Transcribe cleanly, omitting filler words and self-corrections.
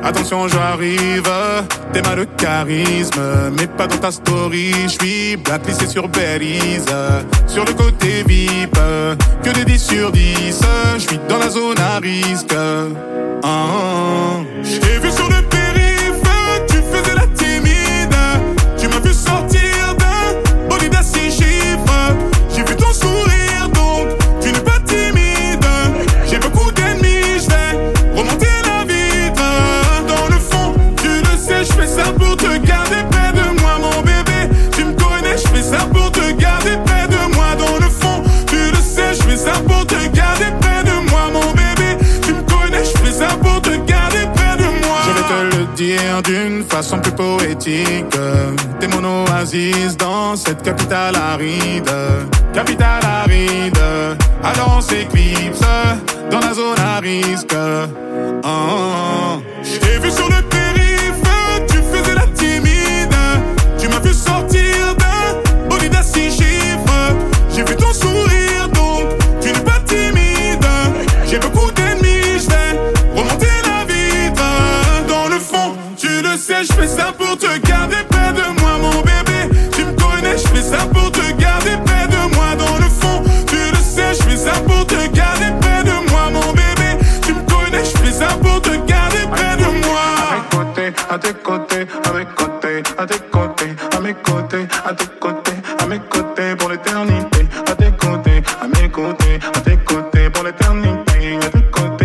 Attention, j'arrive, t'es mal de charisme, mais pas dans ta story. J'suis blacklisté sur Belize, sur le côté VIP, que des 10 sur 10. J'suis dans la zone à risque. J'ai vu sur le périph', tu faisais la timide. Tu m'as vu sortir d'un bolide à 6 chiffres. J'ai vu ton sourire, donc tu n'es pas timide. J'ai beaucoup d'ennemis, j'vais remonter la vitre. Dans le fond, tu le sais, j'fais ça pour te garder près de moi, mon bébé. Tu me connais, j'fais ça pour te garder près de moi. Dans le fond, tu le sais, j'fais ça pour te garder près de moi, mon bébé. Tu me connais, j'fais ça pour te garder près de moi. Je vais te le dire d'une façon plus poétique. T'es mon oasis dans cette capitale aride. Capitale aride, alors on s'éclipse dans la zone à risque. J'ai vu sur le périph', tu faisais la timide. Tu m'as vu sortir d'un bolide à 6 chiffres. J'ai vu ton sourire, donc tu n'es pas timide. J'ai beaucoup d'ennemis, j'vais remonter la vitre. Dans le fond, tu le sais, j'fais ça pour te garder près de moi, mon bébé. Tu me connais, j'fais ça pour te garder près de moi. Dans le fond, tu le sais, j'fais ça pour te garder près de moi, mon bébé. Tu me connais, j'fais ça pour te garder près de moi. À tes côtés, à mes côtés, à tes côtés, à mes côtés, à tes côtés, à mes côtés pour l'éternité. À tes côtés, à mes côtés, à tes côtés pour l'éternité. À tes côtés.